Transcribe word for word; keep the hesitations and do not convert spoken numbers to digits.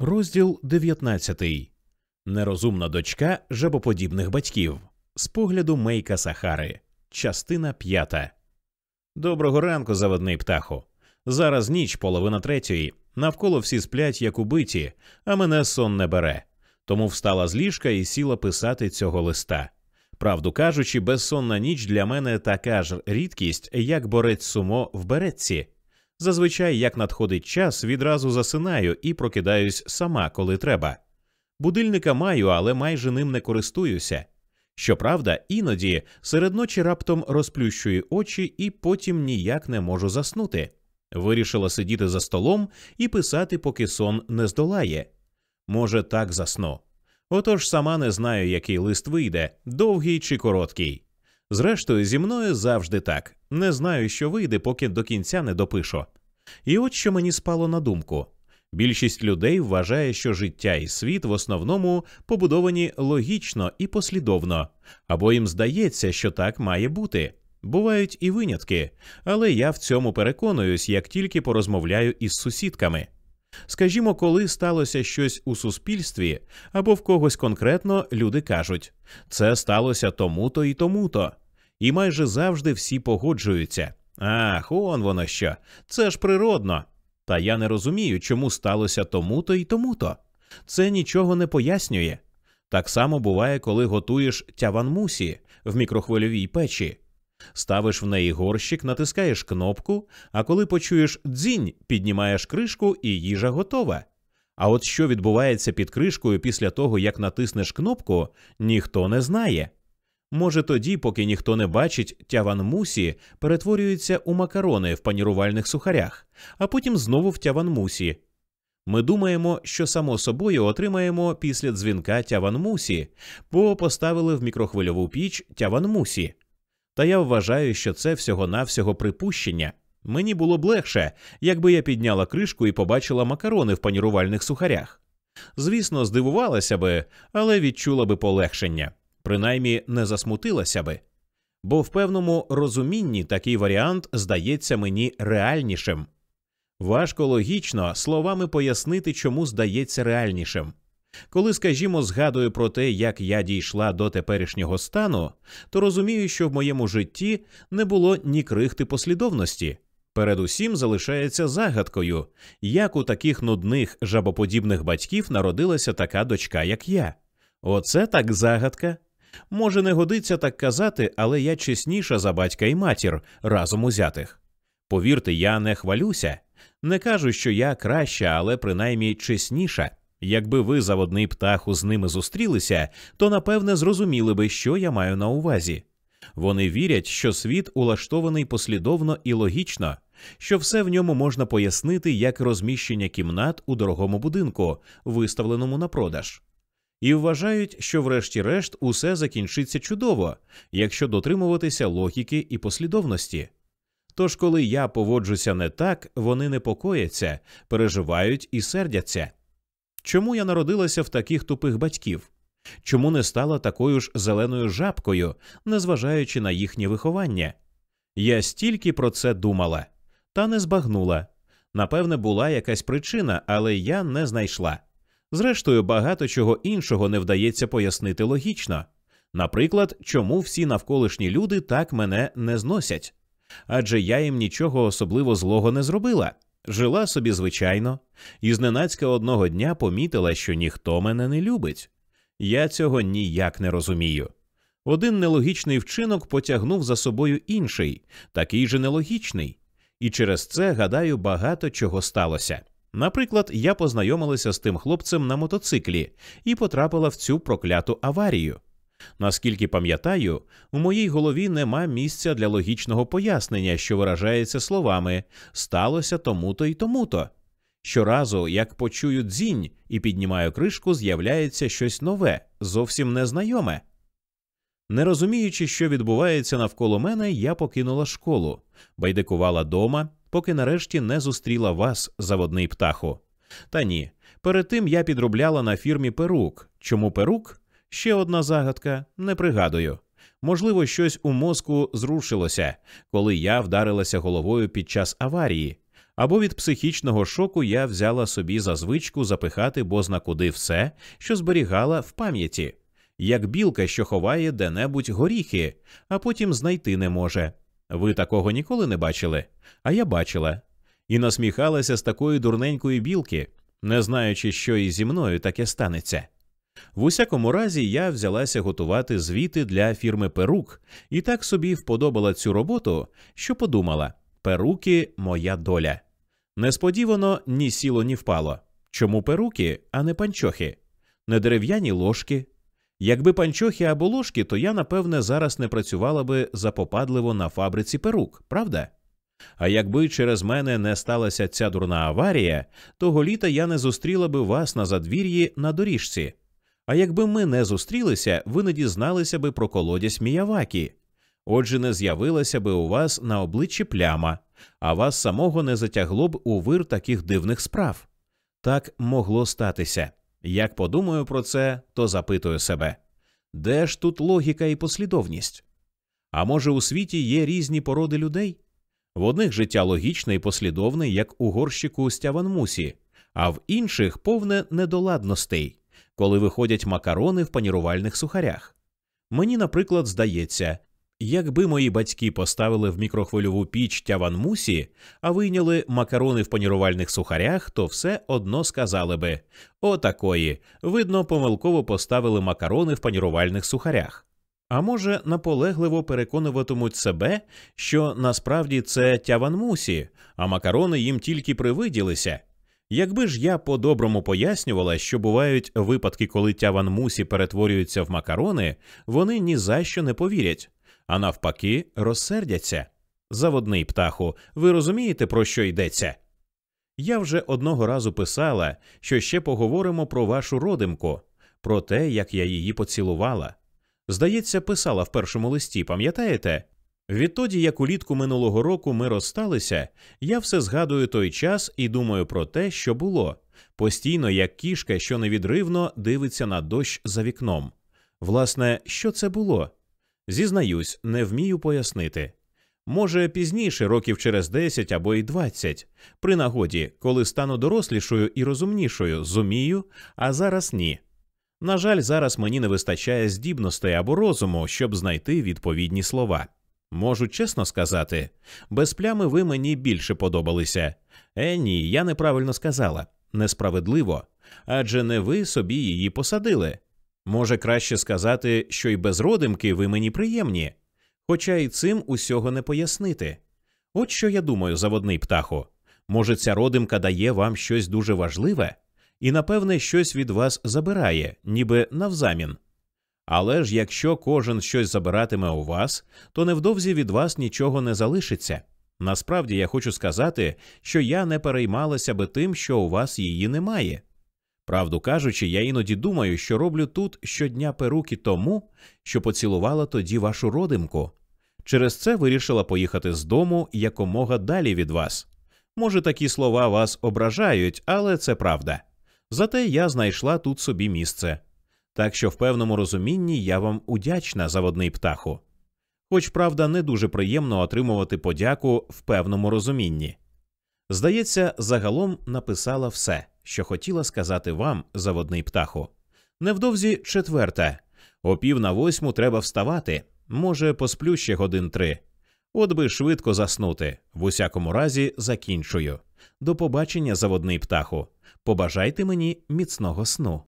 Розділ дев'ятнадцятий. Нерозумна дочка жабоподібних батьків. З погляду Мейка Сахари. Частина п'ята. Доброго ранку, заводний птаху. Зараз ніч, половина третьої. Навколо всі сплять, як убиті, а мене сон не бере. Тому встала з ліжка і сіла писати цього листа. Правду кажучи, безсонна ніч для мене така ж рідкість, як борець сумо в беретці. Зазвичай, як надходить час, відразу засинаю і прокидаюсь сама, коли треба. Будильника маю, але майже ним не користуюся. Щоправда, іноді серед ночі раптом розплющую очі і потім ніяк не можу заснути. Вирішила сидіти за столом і писати, поки сон не здолає. Може, так засну. Отож, сама не знаю, який лист вийде, довгий чи короткий. Зрештою, зі мною завжди так. Не знаю, що вийде, поки до кінця не допишу. І от що мені спало на думку. Більшість людей вважає, що життя і світ в основному побудовані логічно і послідовно. Або їм здається, що так має бути. Бувають і винятки, але я в цьому переконуюсь, як тільки порозмовляю із сусідками. Скажімо, коли сталося щось у суспільстві, або в когось конкретно, люди кажуть «це сталося тому-то і тому-то». І майже завжди всі погоджуються. «Ах, он воно що, це ж природно». Та я не розумію, чому сталося тому-то і тому-то. Це нічого не пояснює. Так само буває, коли готуєш тяванмусі в мікрохвильовій печі. Ставиш в неї горщик, натискаєш кнопку, а коли почуєш дзінь, піднімаєш кришку і їжа готова. А от що відбувається під кришкою після того, як натиснеш кнопку, ніхто не знає. Може тоді, поки ніхто не бачить, тяванмусі перетворюється у макарони в панірувальних сухарях, а потім знову в тяванмусі. Ми думаємо, що само собою отримаємо після дзвінка тяванмусі, бо поставили в мікрохвильову піч тяванмусі. Та я вважаю, що це всього-навсього припущення. Мені було б легше, якби я підняла кришку і побачила макарони в панірувальних сухарях. Звісно, здивувалася би, але відчула би полегшення. Принаймні, не засмутилася би. Бо в певному розумінні такий варіант здається мені реальнішим. Важко логічно словами пояснити, чому здається реальнішим. Коли, скажімо, згадую про те, як я дійшла до теперішнього стану, то розумію, що в моєму житті не було ні крихти послідовності. Передусім залишається загадкою, як у таких нудних жабоподібних батьків народилася така дочка, як я. Оце так загадка. Може, не годиться так казати, але я чесніша за батька і матір, разом узятих. Повірте, я не хвалюся. Не кажу, що я краща, але принаймні чесніша. Якби ви, заводний птаху, з ними зустрілися, то, напевне, зрозуміли би, що я маю на увазі. Вони вірять, що світ улаштований послідовно і логічно, що все в ньому можна пояснити як розміщення кімнат у дорогому будинку, виставленому на продаж. І вважають, що врешті-решт усе закінчиться чудово, якщо дотримуватися логіки і послідовності. Тож, коли я поводжуся не так, вони непокояться, переживають і сердяться. Чому я народилася в таких тупих батьків? Чому не стала такою ж зеленою жабкою, незважаючи на їхнє виховання? Я стільки про це думала, та не збагнула. Напевне, була якась причина, але я не знайшла. Зрештою, багато чого іншого не вдається пояснити логічно. Наприклад, чому всі навколишні люди так мене не зносять? Адже я їм нічого особливо злого не зробила. Жила собі звичайно, і зненацька одного дня помітила, що ніхто мене не любить. Я цього ніяк не розумію. Один нелогічний вчинок потягнув за собою інший, такий же нелогічний. І через це, гадаю, багато чого сталося. Наприклад, я познайомилася з тим хлопцем на мотоциклі і потрапила в цю прокляту аварію. Наскільки пам'ятаю, у моїй голові нема місця для логічного пояснення, що виражається словами «сталося тому-то і тому-то». Щоразу, як почую дзінь і піднімаю кришку, з'являється щось нове, зовсім незнайоме. Не розуміючи, що відбувається навколо мене, я покинула школу, байдикувала дома, поки нарешті не зустріла вас, заводний птаху. Та ні, перед тим я підробляла на фірмі перук. Чому перук? Ще одна загадка, не пригадую. Можливо, щось у мозку зрушилося, коли я вдарилася головою під час аварії. Або від психічного шоку я взяла собі за звичку запихати бозна куди все, що зберігала в пам'яті, як білка, що ховає де-небудь горіхи, а потім знайти не може. Ви такого ніколи не бачили? А я бачила. І насміхалася з такої дурненької білки, не знаючи, що і зі мною таке станеться. В усякому разі, я взялася готувати звіти для фірми перук і так собі вподобала цю роботу, що подумала – перуки – моя доля. Несподівано ні сіло, ні впало. Чому перуки, а не панчохи? Не дерев'яні ложки? Якби панчохи або ложки, то я, напевне, зараз не працювала би запопадливо на фабриці перук, правда? А якби через мене не сталася ця дурна аварія, того літа я не зустріла би вас на задвір'ї на доріжці. А якби ми не зустрілися, ви не дізналися би про колодязь Міявакі. Отже, не з'явилася би у вас на обличчі пляма, а вас самого не затягло б у вир таких дивних справ. Так могло статися. Як подумаю про це, то запитую себе, де ж тут логіка і послідовність? А може, у світі є різні породи людей? В одних життя логічне і послідовне, як у горщику Стяванмусі, а в інших повне недоладностей, коли виходять макарони в панірувальних сухарях. Мені, наприклад, здається, якби мої батьки поставили в мікрохвильову піч Тяванмусі, а вийняли макарони в панірувальних сухарях, то все одно сказали би «Отакої, видно, помилково поставили макарони в панірувальних сухарях». А може, наполегливо переконуватимуть себе, що насправді це Тяванмусі, а макарони їм тільки привиділися. Якби ж я по-доброму пояснювала, що бувають випадки, коли Тяванмусі перетворюються в макарони, вони ні за що не повірять, а навпаки розсердяться. Заводний птаху, ви розумієте, про що йдеться? Я вже одного разу писала, що ще поговоримо про вашу родимку, про те, як я її поцілувала. Здається, писала в першому листі, пам'ятаєте? Відтоді, як улітку минулого року ми розсталися, я все згадую той час і думаю про те, що було. Постійно, як кішка, що невідривно дивиться на дощ за вікном. Власне, що це було? Зізнаюсь, не вмію пояснити. Може, пізніше, років через десять або й двадцять, при нагоді, коли стану дорослішою і розумнішою, зумію, а зараз ні. На жаль, зараз мені не вистачає здібностей або розуму, щоб знайти відповідні слова. Можу чесно сказати, без плями ви мені більше подобалися. Е, ні, я неправильно сказала. Несправедливо. Адже не ви собі її посадили. Може, краще сказати, що й без родимки ви мені приємні. Хоча і цим усього не пояснити. От що я думаю, заводний птаху. Може, ця родимка дає вам щось дуже важливе? І, напевне, щось від вас забирає, ніби навзамін. Але ж якщо кожен щось забиратиме у вас, то невдовзі від вас нічого не залишиться. Насправді я хочу сказати, що я не переймалася би тим, що у вас її немає. Правду кажучи, я іноді думаю, що роблю тут щодня перуки тому, що поцілувала тоді вашу родимку. Через це вирішила поїхати з дому якомога далі від вас. Може, такі слова вас ображають, але це правда. Зате я знайшла тут собі місце. Так що в певному розумінні я вам удячна, заводний птаху. Хоч, правда, не дуже приємно отримувати подяку в певному розумінні. Здається, загалом написала все, що хотіла сказати вам, заводний птаху. Невдовзі четверта. О пів на восьму треба вставати. Може, посплю ще годин три. От би швидко заснути. В усякому разі, закінчую. До побачення, заводний птаху. Побажайте мені міцного сну.